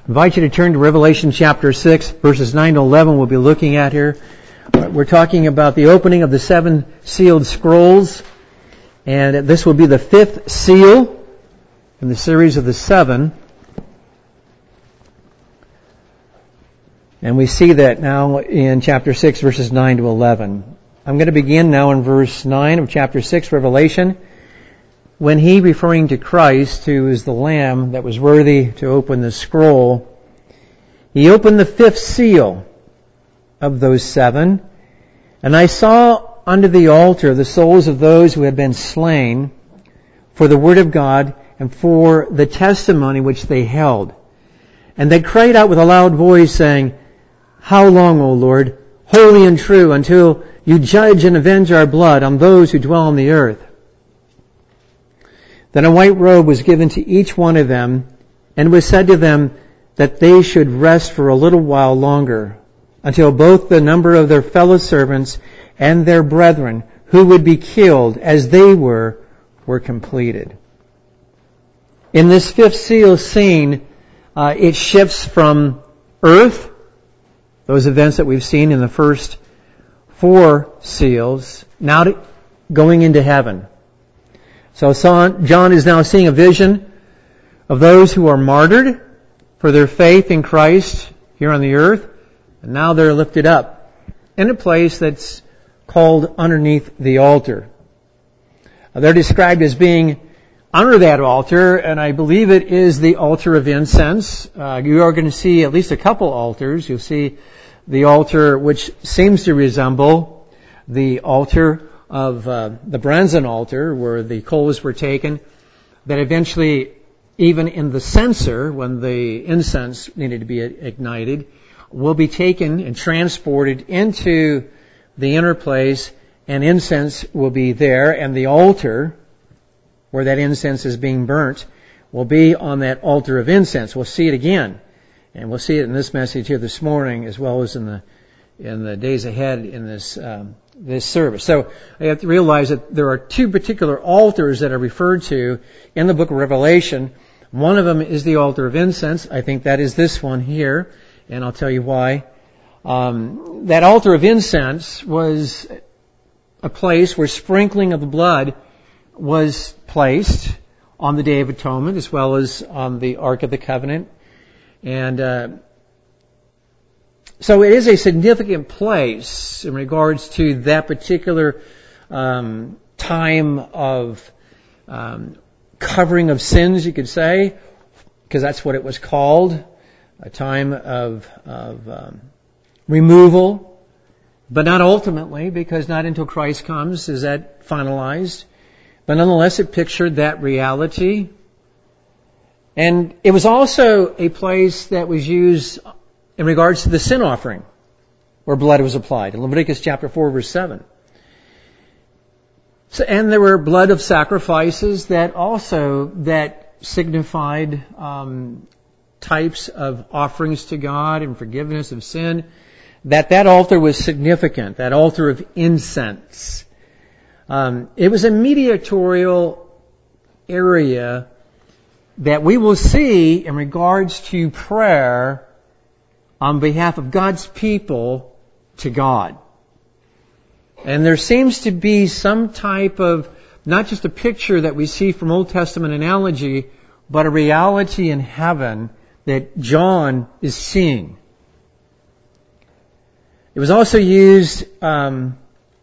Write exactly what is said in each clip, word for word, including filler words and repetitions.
I invite you to turn to Revelation chapter six, verses nine to eleven we'll be looking at here. We're talking about the opening of the seven sealed scrolls, and this will be the fifth seal in the series of the seven. And we see that now in chapter six, verses nine to eleven. I'm going to begin now in verse nine of chapter six, Revelation. When he, referring to Christ, who is the Lamb that was worthy to open the scroll, he opened the fifth seal of those seven, and I saw under the altar the souls of those who had been slain for the word of God and for the testimony which they held. And they cried out with a loud voice, saying, "How long, O Lord, holy and true, until you judge and avenge our blood on those who dwell on the earth?" Then a white robe was given to each one of them, and it was said to them that they should rest for a little while longer, until both the number of their fellow servants and their brethren, who would be killed as they were, were completed. In this fifth seal scene, uh, it shifts from earth, those events that we've seen in the first four seals, now to going into heaven. So John is now seeing a vision of those who are martyred for their faith in Christ here on the earth, and now they're lifted up in a place that's called underneath the altar. They're described as being under that altar, and I believe it is the altar of incense. Uh, you are going to see at least a couple altars. You'll see the altar which seems to resemble the altar of uh, the Brazen altar, where the coals were taken, that eventually, even in the censer, when the incense needed to be ignited, will be taken and transported into the inner place, and incense will be there, and the altar, where that incense is being burnt, will be on that altar of incense. We'll see it again, and we'll see it in this message here this morning, as well as in the in the days ahead in this um, this service. So I have to realize that there are two particular altars that are referred to in the book of Revelation. One of them is the altar of incense. I think that is this one here, and I'll tell you why. Um, that altar of incense was a place where sprinkling of the blood was placed on the Day of Atonement, as well as on the Ark of the Covenant. And uh, so it is a significant place in regards to that particular um, time of um, covering of sins, you could say, because that's what it was called, a time of, of um, removal, but not ultimately, because not until Christ comes is that finalized. But nonetheless, it pictured that reality. And it was also a place that was used in regards to the sin offering, where blood was applied, in Leviticus chapter four, verse seven. So, and there were blood of sacrifices that also that signified um, types of offerings to God and forgiveness of sin. That that altar was significant. That altar of incense. Um, it was a mediatorial area that we will see in regards to prayer on behalf of God's people to God. And there seems to be some type of, not just a picture that we see from Old Testament analogy, but a reality in heaven that John is seeing. It was also used um,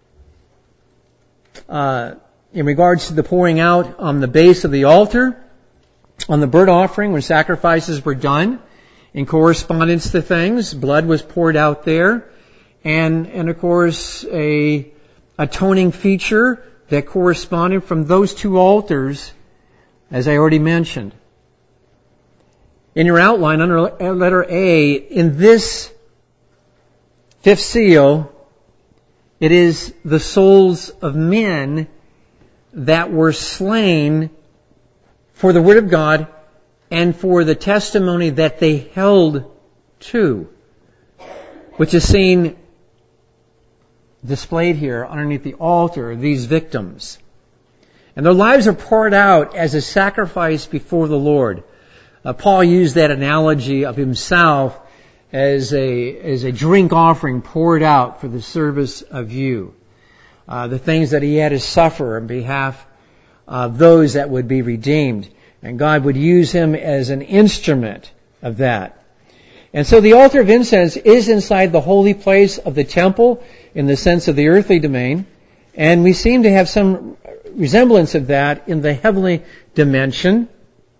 uh, in regards to the pouring out on the base of the altar, on the burnt offering when sacrifices were done. In correspondence to things, blood was poured out there, and and of course a atoning feature that corresponded from those two altars, as I already mentioned. In your outline, under letter A, in this fifth seal, it is the souls of men that were slain for the Word of God and for the testimony that they held to, which is seen displayed here underneath the altar, these victims. And their lives are poured out as a sacrifice before the Lord. Uh, Paul used that analogy of himself as a as a drink offering poured out for the service of you. Uh, the things that he had to suffer on behalf of those that would be redeemed. And God would use him as an instrument of that. And so the altar of incense is inside the holy place of the temple in the sense of the earthly domain. And we seem to have some resemblance of that in the heavenly dimension.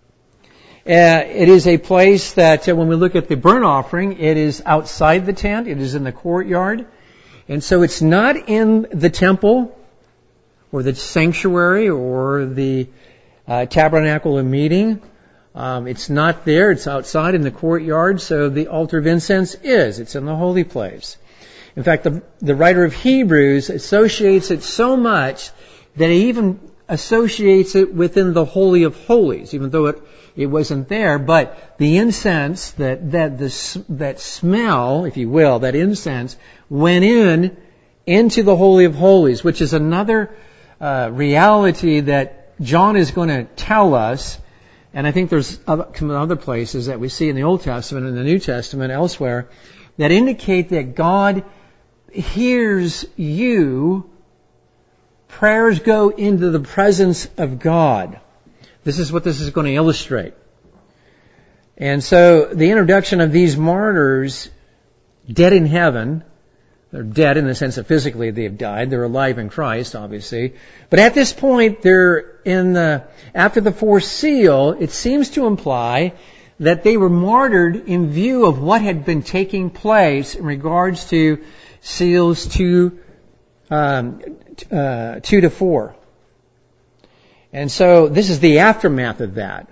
Uh, it is a place that uh, when we look at the burnt offering, it is outside the tent. It is in the courtyard. And so it's not in the temple or the sanctuary or the uh, tabernacle of meeting. Um, it's not there. It's outside in the courtyard. So the altar of incense is. It's in the holy place. In fact, the, the writer of Hebrews associates it so much that he even associates it within the Holy of Holies, even though it, it wasn't there. But the incense, that, that, the, that smell, if you will, that incense went in into the Holy of Holies, which is another uh, reality that John is going to tell us. And I think there's other, other places that we see in the Old Testament and the New Testament elsewhere that indicate that God hears you. Prayers go into the presence of God. This is what this is going to illustrate. And so the introduction of these martyrs, dead in heaven, they're dead in the sense that physically they have died. They're alive in Christ, obviously. But at this point, they're in the, after the fourth seal, it seems to imply that they were martyred in view of what had been taking place in regards to seals two, um, uh, two to four. And so this is the aftermath of that.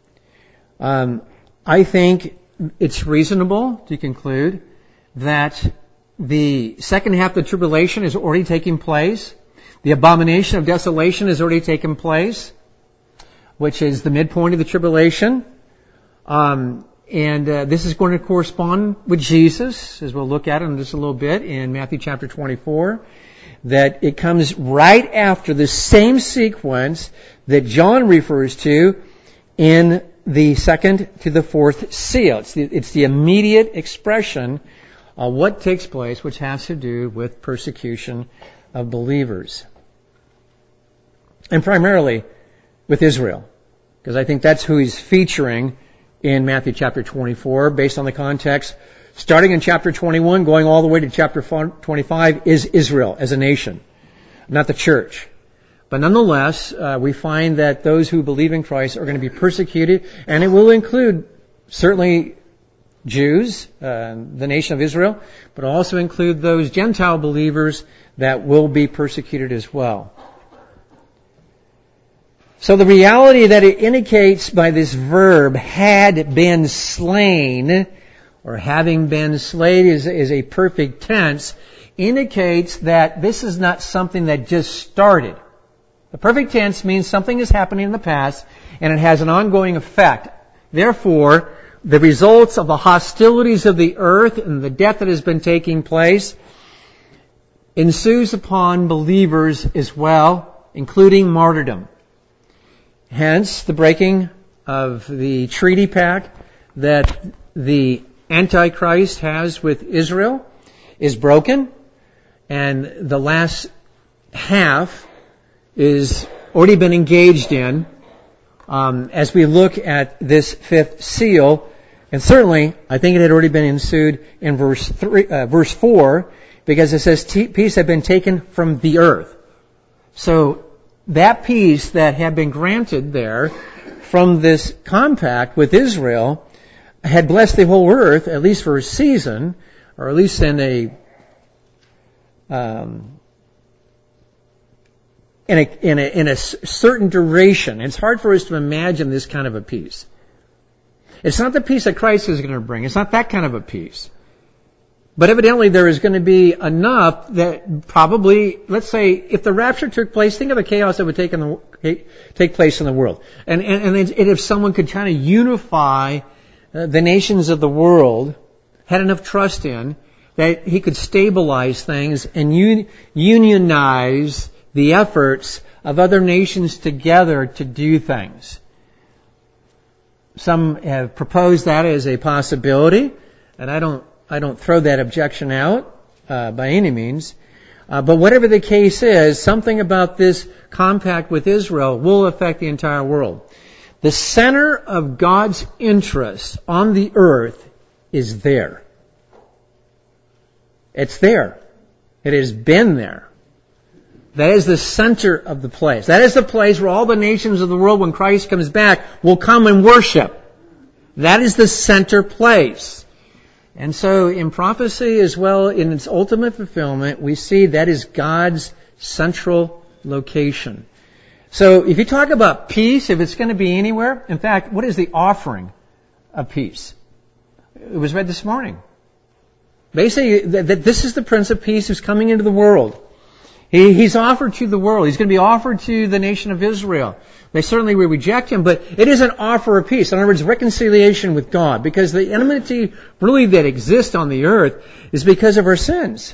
Um, I think it's reasonable to conclude that the second half of the tribulation is already taking place. The abomination of desolation has already taken place, which is the midpoint of the tribulation. Um, and uh, this is going to correspond with Jesus, as we'll look at in just a little bit in Matthew chapter twenty-four, that it comes right after the same sequence that John refers to in the second to the fourth seal. It's the, it's the immediate expression of what takes place, which has to do with persecution of believers. And primarily with Israel, because I think that's who he's featuring in Matthew chapter twenty-four, based on the context. Starting in chapter twenty-one, going all the way to chapter twenty-five, is Israel as a nation, not the church. But nonetheless, uh, we find that those who believe in Christ are going to be persecuted, and it will include certainly Jews, uh, the nation of Israel, but also include those Gentile believers that will be persecuted as well. So the reality that it indicates by this verb, had been slain, or having been slain is, is a perfect tense, indicates that this is not something that just started. The perfect tense means something is happening in the past and it has an ongoing effect. Therefore, the results of the hostilities of the earth and the death that has been taking place ensues upon believers as well, including martyrdom. Hence, the breaking of the treaty pact that the Antichrist has with Israel is broken, and the last half is already been engaged in um, as we look at this fifth seal. And certainly, I think it had already been ensued in verse three, uh, verse four, because it says peace had been taken from the earth. So that peace that had been granted there from this compact with Israel had blessed the whole earth, at least for a season, or at least in a um, in a in a in a certain duration. It's hard for us to imagine this kind of a peace. It's not the peace that Christ is going to bring. It's not that kind of a peace. But evidently there is going to be enough that probably, let's say, if the rapture took place, think of the chaos that would take, in the, take place in the world. And, and, and if someone could kind of unify uh, the nations of the world, had enough trust in, that he could stabilize things and un, unionize the efforts of other nations together to do things. some have proposed that as a possibility, and I don't I don't throw that objection out uh, by any means. Uh, but whatever the case is, something about this compact with Israel will affect the entire world. The center of God's interest on the earth is there. It's there. It has been there. That is the center of the place. That is the place where all the nations of the world, when Christ comes back, will come and worship. That is the center place. And so in prophecy as well, in its ultimate fulfillment, we see that is God's central location. So if you talk about peace, if it's going to be anywhere, in fact, what is the offering of peace? It was read this morning. Basically, that this is the Prince of Peace who's coming into the world. He, he's offered to the world. He's going to be offered to the nation of Israel. They certainly will reject him, but it is an offer of peace. In other words, reconciliation with God. Because the enmity really that exists on the earth is because of our sins.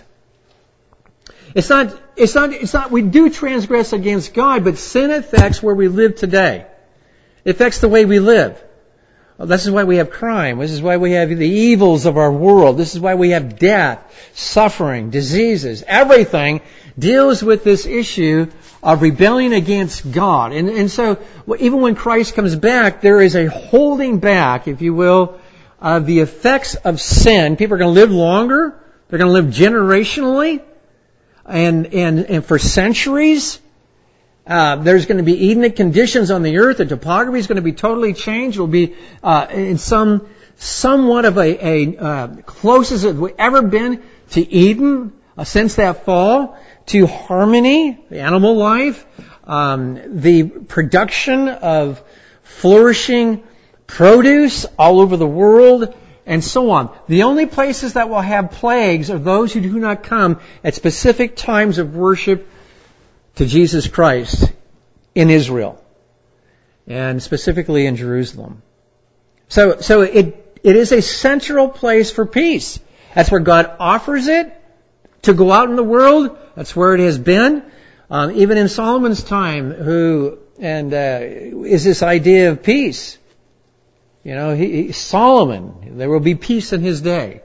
It's not, it's not, it's not, we do transgress against God, but sin affects where we live today. It affects the way we live. Well, this is why we have crime. This is why we have the evils of our world. This is why we have death, suffering, diseases. Everything deals with this issue of rebellion against God. And, and so, even when Christ comes back, there is a holding back, if you will, of the effects of sin. People are going to live longer. They're going to live generationally and, and, and for centuries. Uh, there's going to be Edenic conditions on the earth. The topography is going to be totally changed. It will be uh, in some somewhat of a, a uh, closest as we've ever been to Eden uh, since that fall, to harmony, the animal life, um, the production of flourishing produce all over the world, and so on. The only places that will have plagues are those who do not come at specific times of worship to Jesus Christ in Israel, and specifically in Jerusalem. So, so it, it is a central place for peace. That's where God offers it to go out in the world. That's where it has been. Um, even in Solomon's time, who, and, uh, is this idea of peace. You know, he, he, Solomon, there will be peace in his day.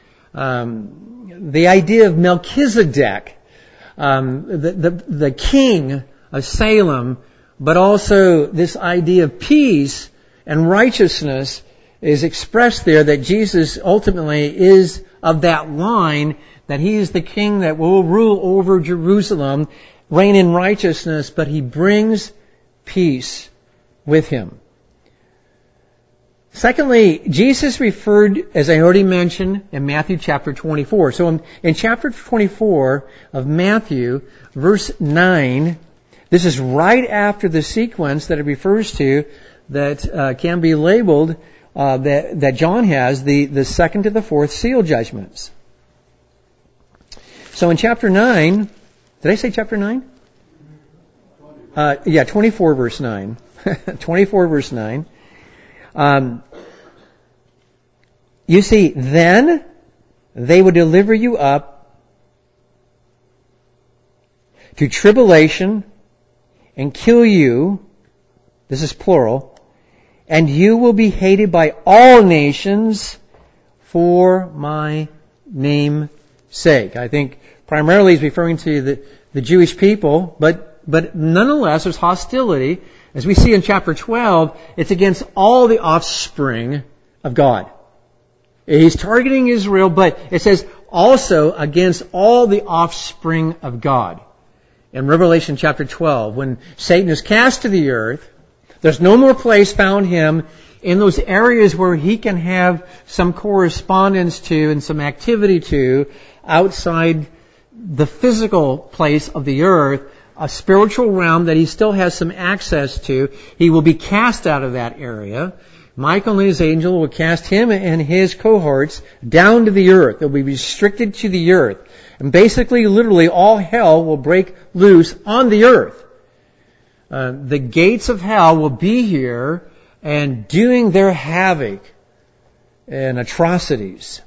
Um, the idea of Melchizedek, Um, the, the, the king of Salem, but also this idea of peace and righteousness is expressed there, that Jesus ultimately is of that line, that he is the king that will rule over Jerusalem, reign in righteousness, but he brings peace with him. Secondly, Jesus referred, as I already mentioned, in Matthew chapter twenty-four. So in, in chapter twenty-four of Matthew, verse nine, this is right after the sequence that it refers to that uh, can be labeled, uh, that, that John has, the, the second to the fourth seal judgments. So in chapter nine, did I say chapter nine? Uh, yeah, twenty-four verse nine. twenty-four verse nine. Um, you see, then they will deliver you up to tribulation and kill you. This is plural. And you will be hated by all nations for my name's sake. I think primarily he's referring to the, the Jewish people, but, but nonetheless there's hostility. As we see in chapter twelve, it's against all the offspring of God. He's targeting Israel, but it says also against all the offspring of God. In Revelation chapter twelve, when Satan is cast to the earth, there's no more place found him in those areas where he can have some correspondence to and some activity to outside the physical place of the earth, a spiritual realm that he still has some access to. He will be cast out of that area. Michael and his angel will cast him and his cohorts down to the earth. They'll be restricted to the earth. And basically, literally, all hell will break loose on the earth. Uh, the gates of hell will be here and doing their havoc and atrocities.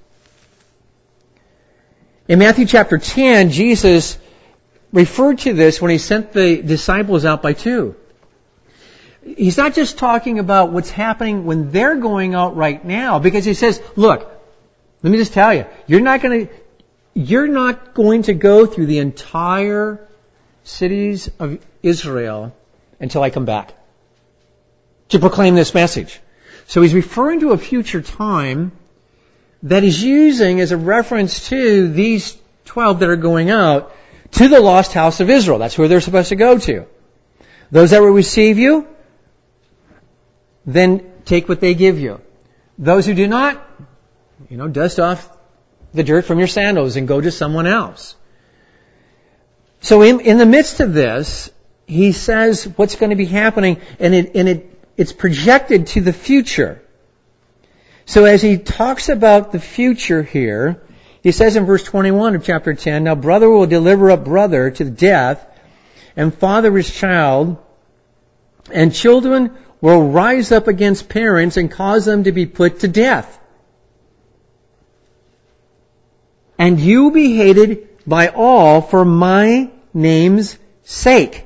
In Matthew chapter ten, Jesus referred to this when he sent the disciples out by two. he's not just talking about what's happening when they're going out right now, because he says, look, let me just tell you, you're not going to, you're not going to go through the entire cities of Israel until I come back to proclaim this message. So he's referring to a future time that he's using as a reference to these twelve that are going out to the lost house of Israel. That's where they're supposed to go to. Those that will receive you, then take what they give you. Those who do not, you know, dust off the dirt from your sandals and go to someone else. So in, in the midst of this, he says what's going to be happening, and it, and it, it's projected to the future. So as he talks about the future here, he says in verse twenty-one of chapter ten, now brother will deliver up brother to death, and father his child, and children will rise up against parents and cause them to be put to death. And you will be hated by all for my name's sake.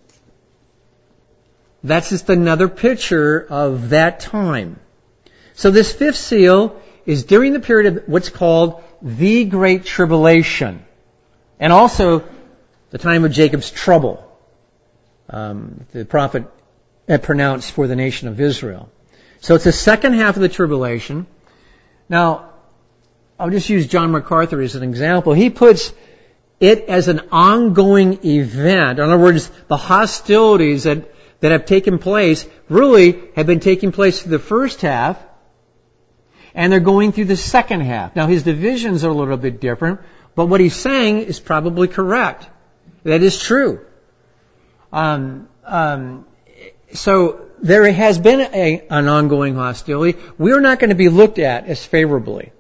That's just another picture of that time. So this fifth seal is during the period of what's called the Great Tribulation, and also the time of Jacob's trouble. Um, the prophet had pronounced for the nation of Israel. So it's the second half of the tribulation. Now, I'll just use John MacArthur as an example. He puts it as an ongoing event. In other words, the hostilities that, that have taken place really have been taking place through the first half, and they're going through the second half. Now, his divisions are a little bit different, but what he's saying is probably correct. That is true. Um, um, so there has been a, an ongoing hostility. We're not going to be looked at as favorably.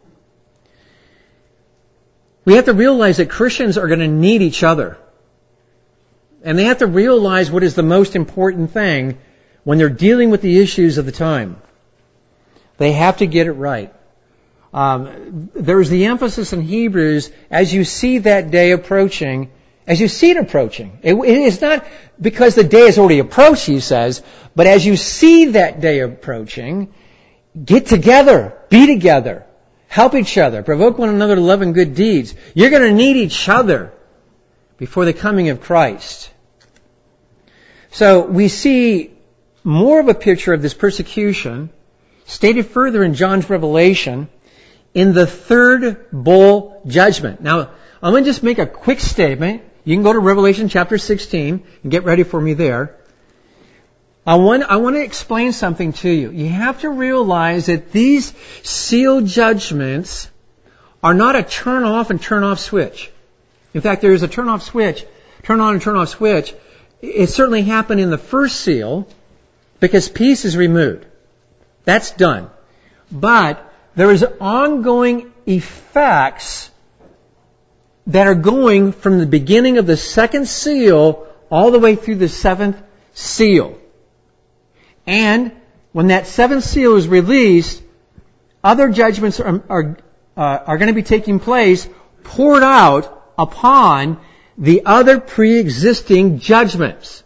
We have to realize that Christians are going to need each other. And they have to realize what is the most important thing when they're dealing with the issues of the time. They have to get it right. Um, there's the emphasis in Hebrews, as you see that day approaching, as you see it approaching. It, it is not because the day has already approached, he says, but as you see that day approaching, get together, be together, help each other, provoke one another to love and good deeds. You're going to need each other before the coming of Christ. So we see more of a picture of this persecution stated further in John's Revelation in the third bowl judgment. Now, I'm going to just make a quick statement. You can go to Revelation chapter sixteen and get ready for me there. I want, I want to explain something to you. You have to realize that these seal judgments are not a turn off and turn off switch. In fact, there is a turn off switch, turn on and turn off switch. It certainly happened in the first seal because peace is removed. That's done. But there is ongoing effects that are going from the beginning of the second seal all the way through the seventh seal. And when that seventh seal is released, other judgments are, are, uh, are going to be taking place, poured out upon the other pre-existing judgments.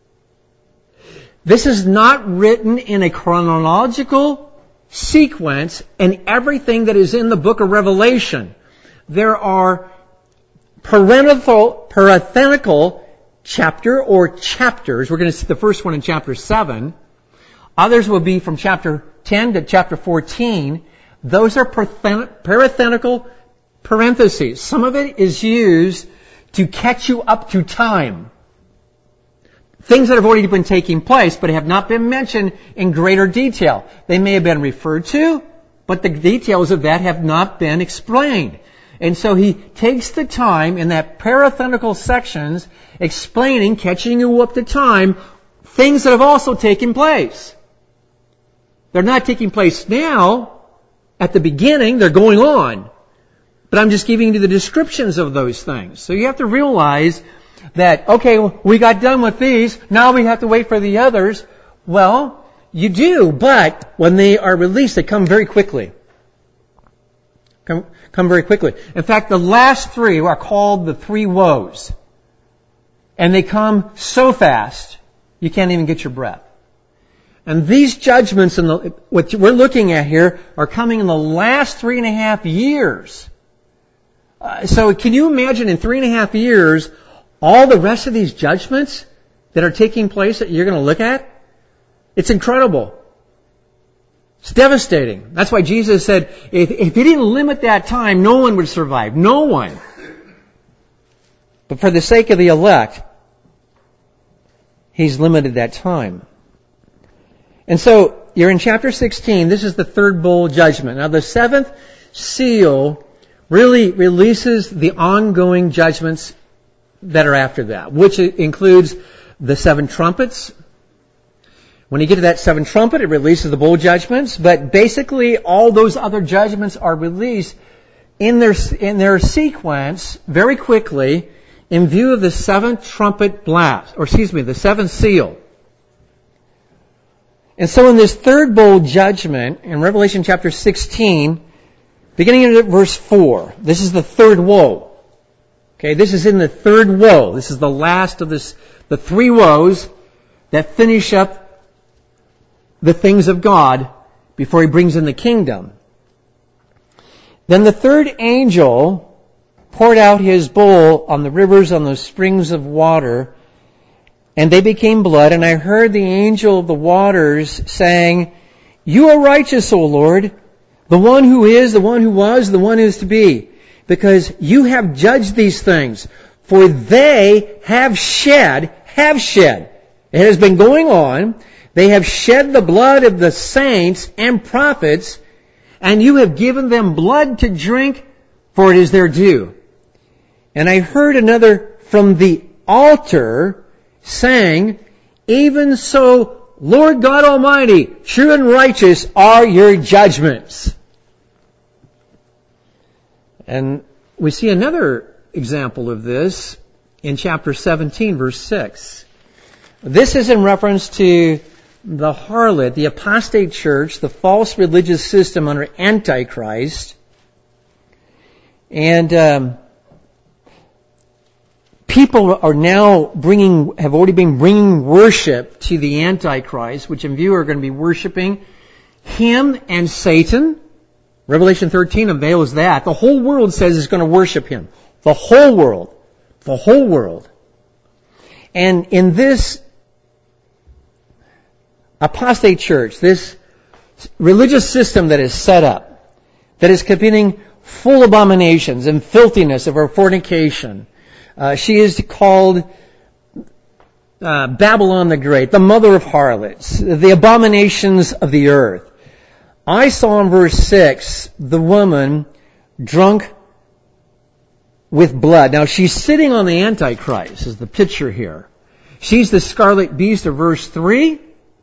This is not written in a chronological sequence in everything that is in the book of Revelation. There are parenthetical, parenthetical chapter or chapters. We're going to see the first one in chapter seven. Others will be from chapter ten to chapter fourteen. Those are parenthetical parentheses. Some of it is used to catch you up to time. Things that have already been taking place but have not been mentioned in greater detail. They may have been referred to, but the details of that have not been explained. And so he takes the time in that parenthetical sections explaining, catching you up to time, things that have also taken place. They're not taking place now, at the beginning, they're going on. But I'm just giving you the descriptions of those things. So you have to realize that, okay, we got done with these, now we have to wait for the others. Well, you do, but when they are released, they come very quickly. Come, come very quickly. In fact, the last three are called the three woes. And they come so fast, you can't even get your breath. And these judgments, in the, what we're looking at here, are coming in the last three and a half years. Uh, so can you imagine in three and a half years, all the rest of these judgments that are taking place that you're going to look at? It's incredible. It's devastating. That's why Jesus said, if, if he didn't limit that time, no one would survive. No one. But for the sake of the elect, he's limited that time. And so, you're in chapter sixteen. This is the third bowl judgment. Now, the seventh seal really releases the ongoing judgments that are after that, which includes the seven trumpets. When you get to that seventh trumpet, it releases the bowl judgments. But basically, all those other judgments are released in their in their sequence very quickly in view of the seventh trumpet blast, or excuse me, the seventh seal. And so in this third bowl judgment, in Revelation chapter sixteen, beginning at verse four, this is the third woe. Okay, this is in the third woe. This is the last of this, the three woes that finish up the things of God before he brings in the kingdom. Then the third angel poured out his bowl on the rivers, on the springs of water, and they became blood. And I heard the angel of the waters saying, "You are righteous, O Lord, the one who is, the one who was, the one who is to be, because you have judged these things. For they have shed, have shed. It has been going on. They have shed the blood of the saints and prophets, and you have given them blood to drink, for it is their due." And I heard another from the altar saying, "Even so, Lord God Almighty, true and righteous are your judgments." And we see another example of this in chapter seventeen, verse six. This is in reference to the harlot, the apostate church, the false religious system under Antichrist. And um, people are now bringing, have already been bringing worship to the Antichrist, which in view are going to be worshiping him and Satan. Revelation thirteen unveils that. The whole world says it's going to worship him. The whole world. The whole world. And in this apostate church, this religious system that is set up, that is committing full abominations and filthiness of her fornication, uh, she is called uh, Babylon the Great, the mother of harlots, the abominations of the earth. I saw in verse six the woman drunk with blood. Now she's sitting on the Antichrist, is the picture here. She's the scarlet beast of verse three.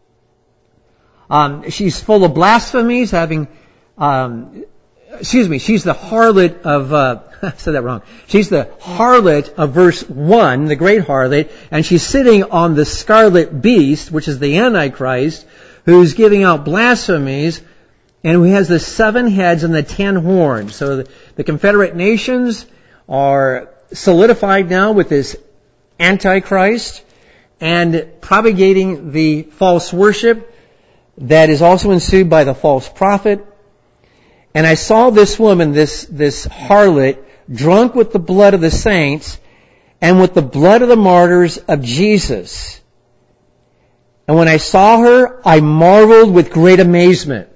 Um, she's full of blasphemies, having, um, excuse me, she's the harlot of, uh, I said that wrong. She's the harlot of verse one, the great harlot, and she's sitting on the scarlet beast, which is the Antichrist, who's giving out blasphemies, and who has the seven heads and the ten horns. So the, the Confederate Nations are solidified now with this Antichrist and propagating the false worship that is also ensued by the false prophet. And I saw this woman, this, this harlot, drunk with the blood of the saints and with the blood of the martyrs of Jesus. And when I saw her, I marveled with great amazement.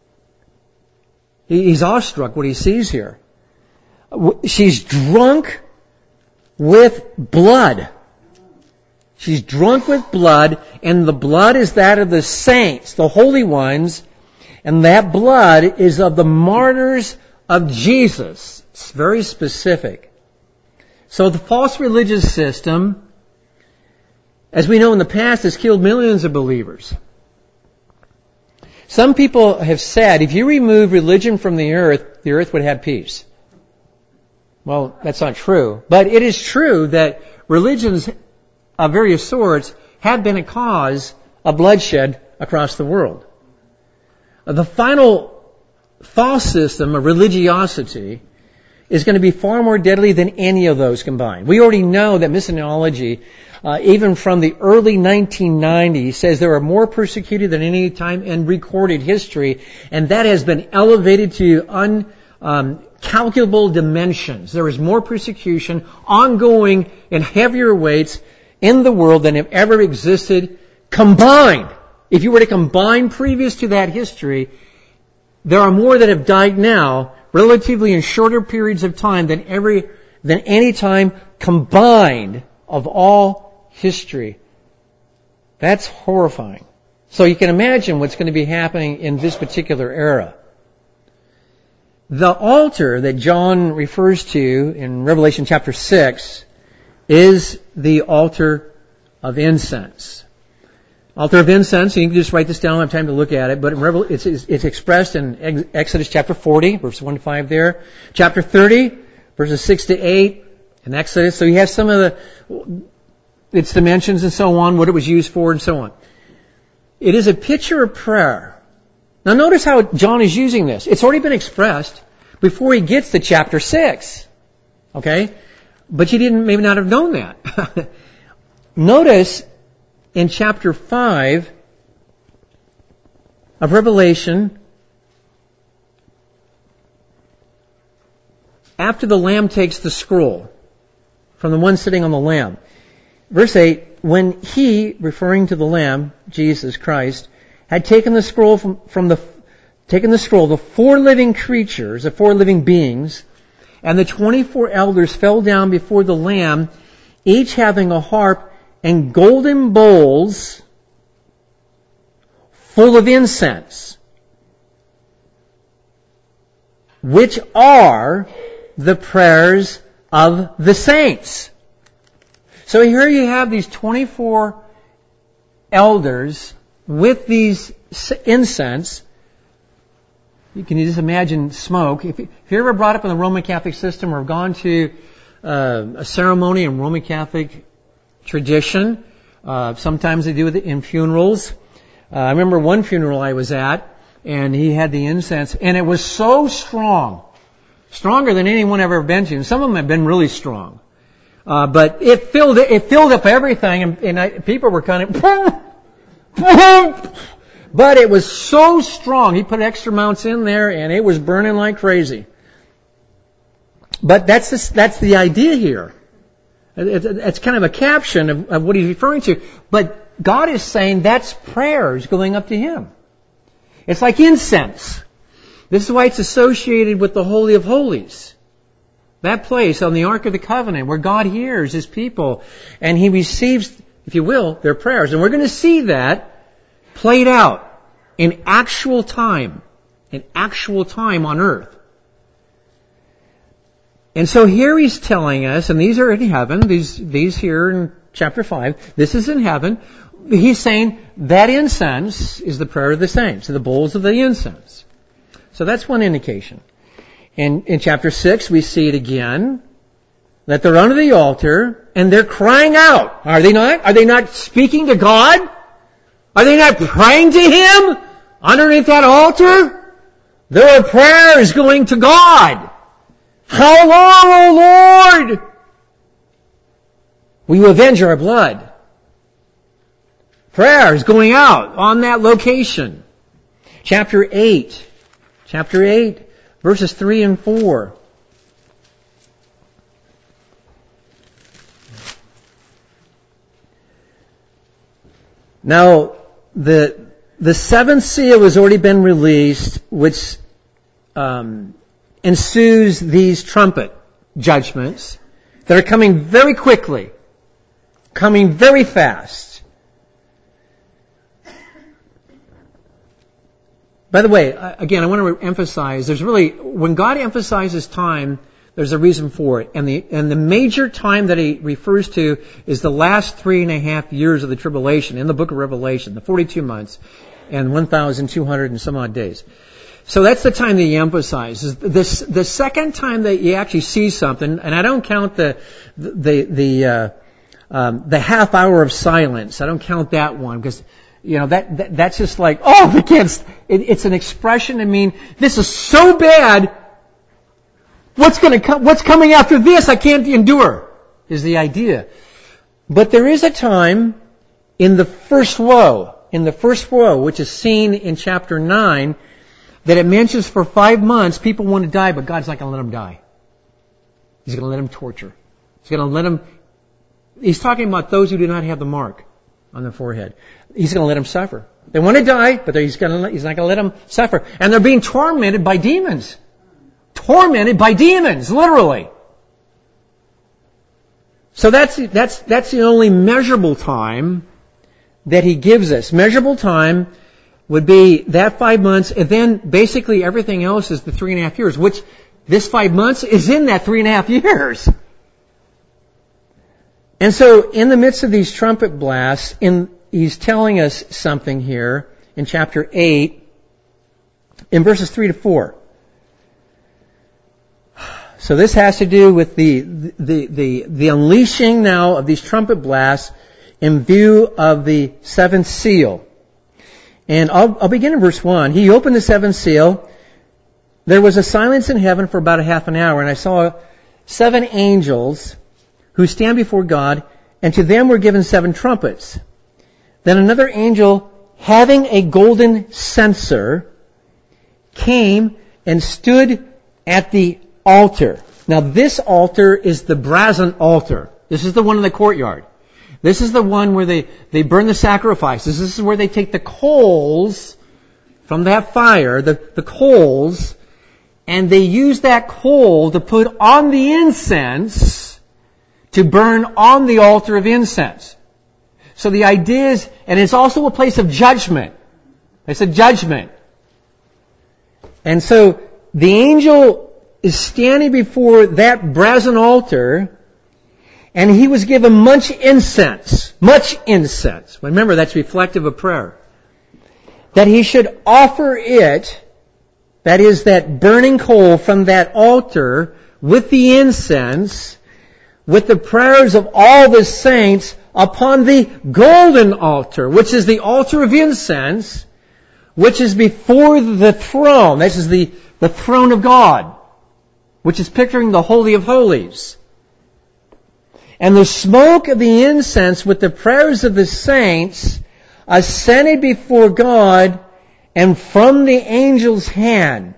He's awestruck what he sees here. She's drunk with blood. She's drunk with blood, and the blood is that of the saints, the holy ones, and that blood is of the martyrs of Jesus. It's very specific. So the false religious system, as we know in the past, has killed millions of believers. Some people have said, if you remove religion from the earth, the earth would have peace. Well, that's not true. But it is true that religions of various sorts have been a cause of bloodshed across the world. The final false system of religiosity is going to be far more deadly than any of those combined. We already know that missiology, uh, even from the early nineteen nineties, says there are more persecuted than any time in recorded history, and that has been elevated to uncalculable um, dimensions. There is more persecution ongoing in heavier weights in the world than have ever existed combined. If you were to combine previous to that history, there are more that have died now, relatively in shorter periods of time than every, than any time combined of all history. That's horrifying. So you can imagine what's going to be happening in this particular era. The altar that John refers to in Revelation chapter six is the altar of incense. Altar of incense, and you can just write this down, I don't have time to look at it, but it's, it's expressed in Exodus chapter forty, verse one to five there. Chapter thirty, verses six to eight, in Exodus. So you have some of the, its dimensions and so on, what it was used for and so on. It is a picture of prayer. Now notice how John is using this. It's already been expressed before he gets to chapter six. Okay? But you didn't, maybe not have known that. Notice in chapter five of Revelation, after the Lamb takes the scroll from the one sitting on the Lamb, verse eight, when he, referring to the Lamb, Jesus Christ, had taken the scroll from, from the, taken the scroll, the four living creatures, the four living beings, and the twenty-four elders fell down before the Lamb, each having a harp and golden bowls full of incense, which are the prayers of the saints. So here you have these twenty-four elders with these incense. You can just imagine smoke. If, if you're ever brought up in the Roman Catholic system or gone to uh, a ceremony in Roman Catholic tradition, uh, sometimes they do it in funerals. Uh, I remember one funeral I was at, and he had the incense, and it was so strong, stronger than anyone I've ever been to. And some of them have been really strong, uh, but it filled it filled up everything, and, and I, people were kind of, but it was so strong. He put extra amounts in there, and it was burning like crazy. But that's the, that's the idea here. It's kind of a caption of, of what he's referring to. But God is saying that's prayers going up to Him. It's like incense. This is why it's associated with the Holy of Holies. That place on the Ark of the Covenant where God hears His people and He receives, if you will, their prayers. And we're going to see that played out in actual time. In actual time on earth. And so here he's telling us, and these are in heaven, these, these here in chapter five, this is in heaven. He's saying that incense is the prayer of the saints, the bowls of the incense. So that's one indication. In, in chapter six, we see it again, that they're under the altar, and they're crying out. Are they not? Are they not speaking to God? Are they not praying to Him underneath that altar? There are prayers going to God. How long, O Lord, will you avenge our blood? Prayers going out on that location. Chapter eight. Chapter eight, verses three and four. Now, the the seventh seal has already been released, which um, ensues these trumpet judgments that are coming very quickly, coming very fast. By the way, again, I want to emphasize, there's really, when God emphasizes time, there's a reason for it. And the, and the major time that He refers to is the last three and a half years of the tribulation in the book of Revelation, the forty-two months and one thousand two hundred and some odd days. So that's the time that He emphasizes. This, the second time that you actually see something, and I don't count the, the, the, uh, um, the half hour of silence. I don't count that one because, you know, that, that that's just like, oh, the kids, it, it's an expression to mean this is so bad, What's going to come? What's coming after this? I can't endure, is the idea. But there is a time in the first woe, in the first woe, which is seen in chapter nine, that it mentions for five months people want to die, but God's not going to let them die. He's going to let them torture. He's going to let them, he's talking about those who do not have the mark on their forehead. He's going to let them suffer. They want to die, but he's, going to, he's not going to let them suffer. And they're being tormented by demons. Tormented by demons, literally. So that's, that's, that's the only measurable time that he gives us. Measurable time would be that five months, and then basically everything else is the three and a half years, which this five months is in that three and a half years. And so in the midst of these trumpet blasts, in, he's telling us something here in chapter eight, in verses three to four. So this has to do with the, the, the, the unleashing now of these trumpet blasts in view of the seventh seal. And I'll, I'll begin in verse one. He opened the seventh seal. There was a silence in heaven for about a half an hour, and I saw seven angels who stand before God, and to them were given seven trumpets. Then another angel, having a golden censer, came and stood at the altar. Now this altar is the brazen altar. This is the one in the courtyard. This is the one where they, they burn the sacrifices. This is where they take the coals from that fire, the, the coals, and they use that coal to put on the incense to burn on the altar of incense. So the idea is, and it's also a place of judgment. It's a judgment. And so the angel is standing before that brazen altar, and he was given much incense. Much incense. Remember, that's reflective of prayer. That he should offer it, that is, that burning coal from that altar, with the incense, with the prayers of all the saints, upon the golden altar, which is the altar of incense, which is before the throne. This is the, the throne of God, which is picturing the Holy of Holies. And the smoke of the incense with the prayers of the saints ascended before God and from the angel's hand.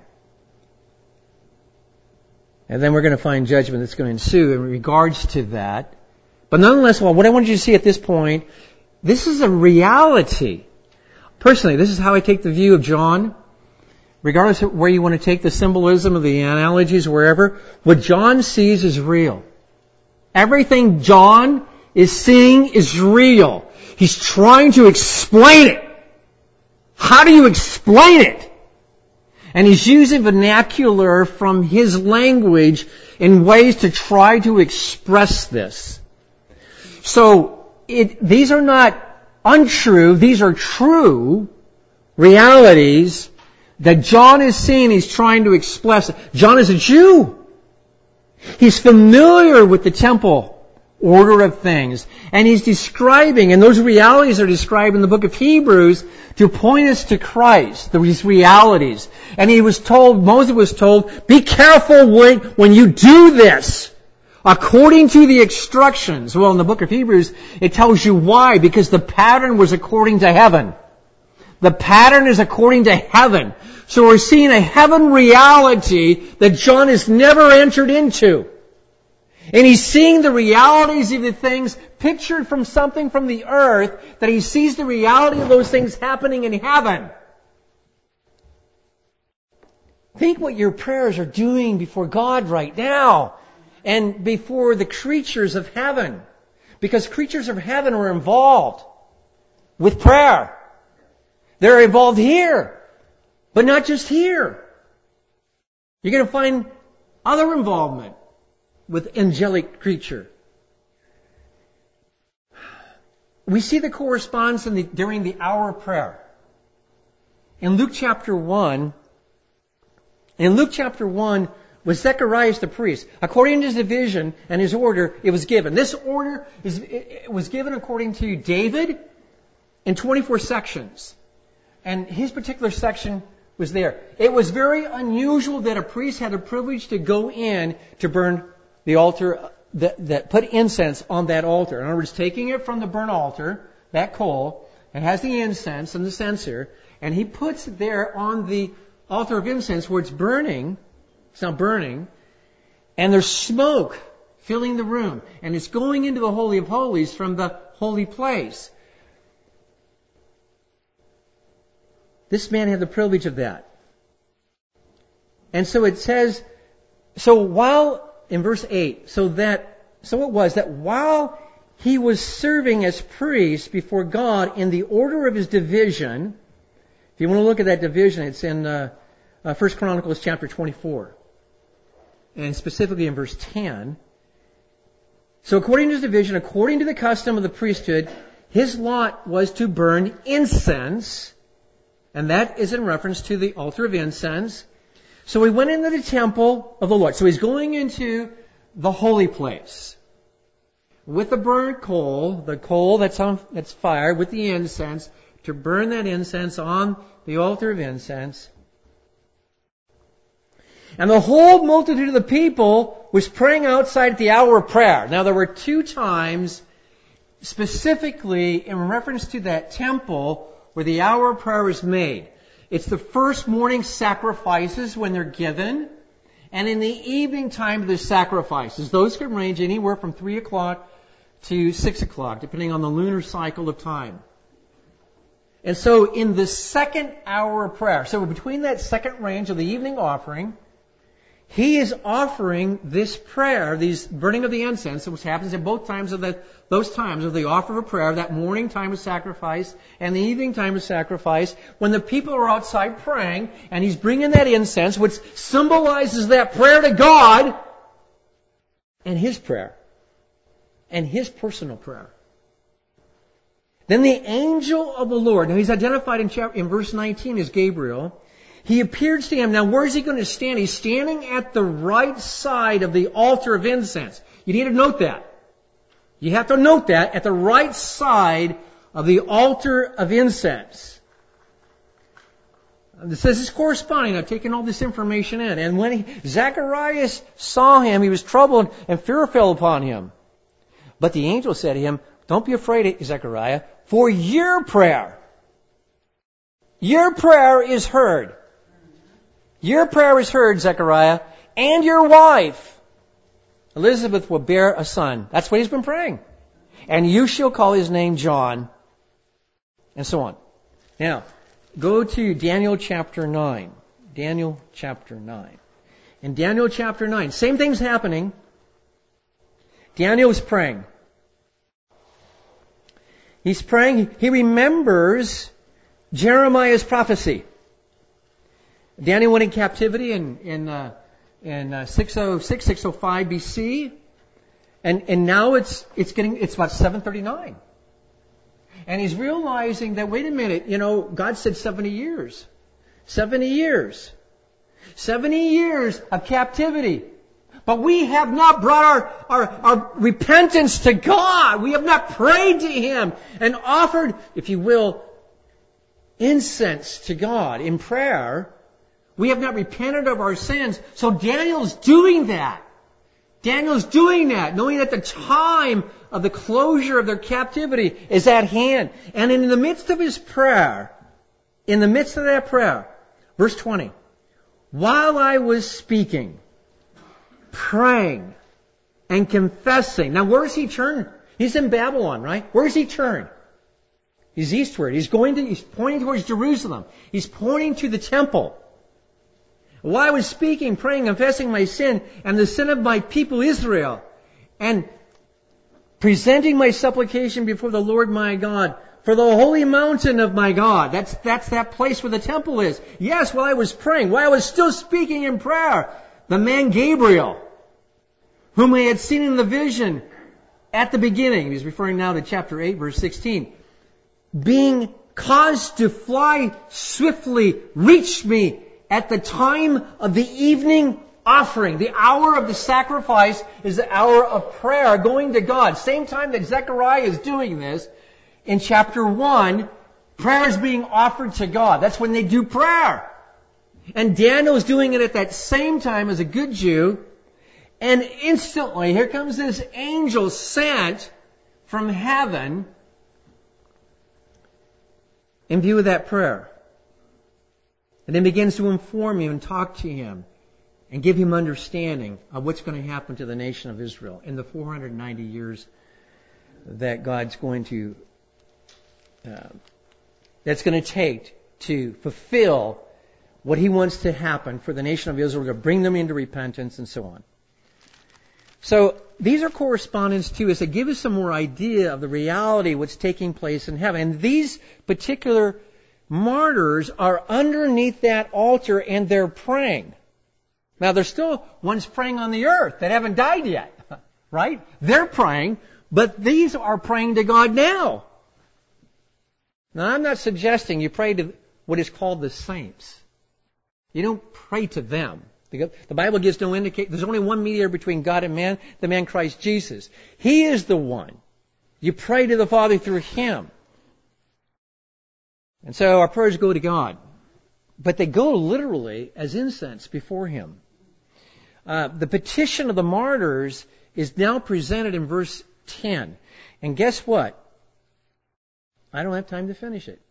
And then we're going to find judgment that's going to ensue in regards to that. But nonetheless, well, what I want you to see at this point, this is a reality. Personally, this is how I take the view of John. Regardless of where you want to take the symbolism of the analogies, wherever, what John sees is real. Everything John is seeing is real. He's trying to explain it. How do you explain it? And he's using vernacular from his language in ways to try to express this. So, it, these are not untrue, these are true realities that John is seeing, he's trying to express. John is a Jew. He's familiar with the temple order of things. And he's describing, and those realities are described in the book of Hebrews to point us to Christ, these realities. And he was told, Moses was told, be careful when, when you do this, according to the instructions. Well, in the book of Hebrews, it tells you why, because the pattern was according to heaven. The pattern is according to heaven. So we're seeing a heaven reality that John has never entered into. And he's seeing the realities of the things pictured from something from the earth, that he sees the reality of those things happening in heaven. Think what your prayers are doing before God right now and before the creatures of heaven. Because creatures of heaven are involved with prayer. They're involved here, but not just here. You're going to find other involvement with angelic creature. We see the correspondence in the, during the hour of prayer. In Luke chapter one, in Luke chapter one, was Zechariah the priest. According to his division and his order, it was given. This order is, it was given according to David in twenty-four sections. And his particular section was there. It was very unusual that a priest had the privilege to go in to burn the altar, that, that put incense on that altar. In other words, taking it from the burnt altar, that coal, it has the incense and the censer, and he puts it there on the altar of incense where it's burning. It's not burning. And there's smoke filling the room. And it's going into the Holy of Holies from the holy place. This man had the privilege of that. And so it says, so while, in verse eight, so that, so it was that while he was serving as priest before God in the order of his division, if you want to look at that division, it's in uh, uh, First Chronicles chapter twenty-four. And specifically in verse ten. So according to his division, according to the custom of the priesthood, his lot was to burn incense. And that is in reference to the altar of incense. So he went into the temple of the Lord. So he's going into the holy place with the burnt coal, the coal that's on, that's fired with the incense, to burn that incense on the altar of incense. And the whole multitude of the people was praying outside at the hour of prayer. Now there were two times specifically in reference to that temple where the hour of prayer is made. It's the first morning sacrifices when they're given, and in the evening time of the sacrifices. Those can range anywhere from three o'clock to six o'clock, depending on the lunar cycle of time. And so in the second hour of prayer, so between that second range of the evening offering, he is offering this prayer, these burning of the incense, which happens at both times of the, those times of the offer of prayer, that morning time of sacrifice and the evening time of sacrifice, when the people are outside praying, and he's bringing that incense, which symbolizes that prayer to God, and his prayer, and his personal prayer. Then the angel of the Lord, now he's identified in, chapter, in verse nineteen as Gabriel. He appears to him. Now, where is he going to stand? He's standing at the right side of the altar of incense. You need to note that. You have to note that at the right side of the altar of incense. This is corresponding. I've taken all this information in. And when he, Zacharias saw him, he was troubled, and fear fell upon him. But the angel said to him, "Don't be afraid, Zechariah, for your prayer, your prayer is heard. Your prayer is heard, Zechariah, and your wife, Elizabeth, will bear a son." That's what he's been praying. "And you shall call his name John," and so on. Now, go to Daniel chapter nine. Daniel chapter nine. In Daniel chapter nine, same thing's happening. Daniel is praying. He's praying. He remembers Jeremiah's prophecy. Daniel went in captivity in in, uh, in uh, six oh six, six oh five B C, and and now it's it's getting it's about seven thirty-nine, and he's realizing that, wait a minute, you know, God said seventy years, seventy years, seventy years of captivity, but we have not brought our our, our repentance to God. We have not prayed to Him and offered, if you will, incense to God in prayer. We have not repented of our sins. So Daniel's doing that. Daniel's doing that, knowing that the time of the closure of their captivity is at hand. And in the midst of his prayer, in the midst of that prayer, verse twenty, "While I was speaking, praying, and confessing." Now where is he turned? He's in Babylon, right? Where is he turned? He's eastward. He's going to, he's pointing towards Jerusalem. He's pointing to the temple. "While I was speaking, praying, confessing my sin and the sin of my people Israel, and presenting my supplication before the Lord my God, for the holy mountain of my God." That's, that's that place where the temple is. Yes, while I was praying, while I was still speaking in prayer, the man Gabriel, whom I had seen in the vision at the beginning, he's referring now to chapter eight, verse sixteen, "being caused to fly swiftly, reached me at the time of the evening offering." The hour of the sacrifice is the hour of prayer, going to God. Same time that Zechariah is doing this, in chapter one, prayer is being offered to God. That's when they do prayer. And Daniel is doing it at that same time as a good Jew. And instantly, here comes this angel sent from heaven in view of that prayer. And then begins to inform him and talk to him and give him understanding of what's going to happen to the nation of Israel in the four hundred ninety years that God's going to, uh, that's going to take to fulfill what He wants to happen for the nation of Israel, to bring them into repentance and so on. So these are correspondence to us that give us some more idea of the reality of what's taking place in heaven. And these particular martyrs are underneath that altar and they're praying. Now there's still ones praying on the earth that haven't died yet, right? They're praying, but these are praying to God now. Now I'm not suggesting you pray to what is called the saints. You don't pray to them. The Bible gives no indication. There's only one mediator between God and man, the man Christ Jesus. He is the one. You pray to the Father through Him. And so our prayers go to God. But they go literally as incense before Him. Uh, the petition of the martyrs is now presented in verse ten. And guess what? I don't have time to finish it.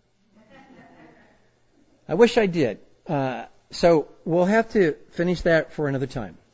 I wish I did. Uh, So we'll have to finish that for another time.